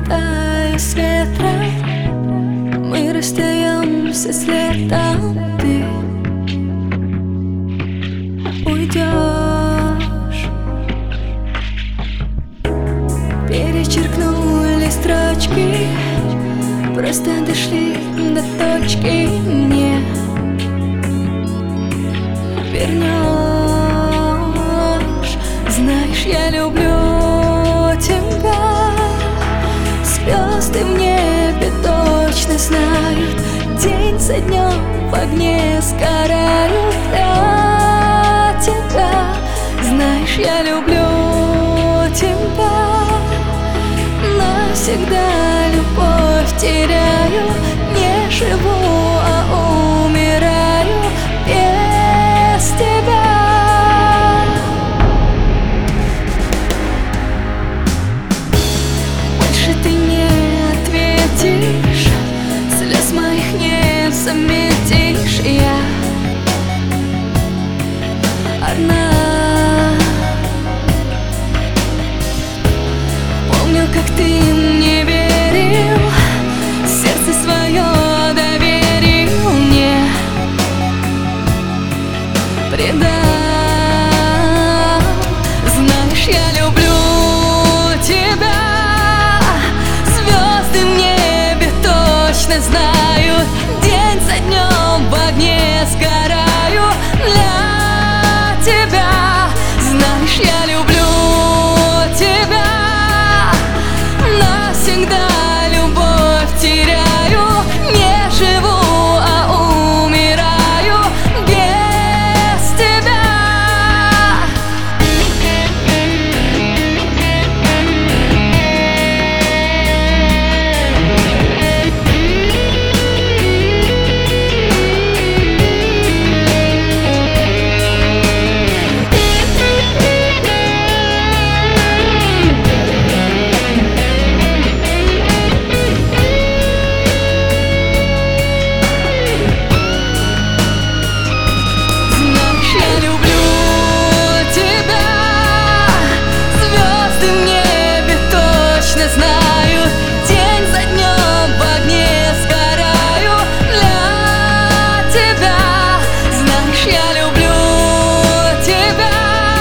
улетаю с ветром, мы расстаемся с летом. Ты уйдешь, перечеркнули строчки, просто дошли до точки. Не вернешь. Знаешь, я люблю тебя. Звезды в небе точно знают, день за днем в огне сгорают для тебя. Знаешь, я люблю тебя. Навсегда любовь теряю, не живу, а умираю без тебя. Больше ты не ответишь, слез моих не заметишь. Я одна. Помню, как ты мне верил, сердце свое доверил, не предал. Знаешь, я люблю тебя. Звезды в небе точно знают, день за днем в огне сгораю для тебя. Знаешь, я люблю тебя. Навсегда любовь теряю, не живу, а умираю без тебя. Знаю, день за днем в огне сгораю для тебя. Знаешь, я люблю тебя.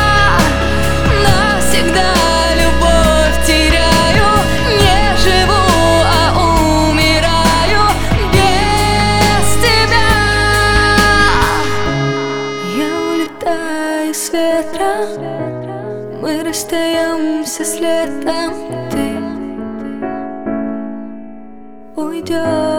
Навсегда любовь теряю, не живу, а умираю без тебя. Я улетаю с ветром, мы расстаемся с летом. Ты уйдешь.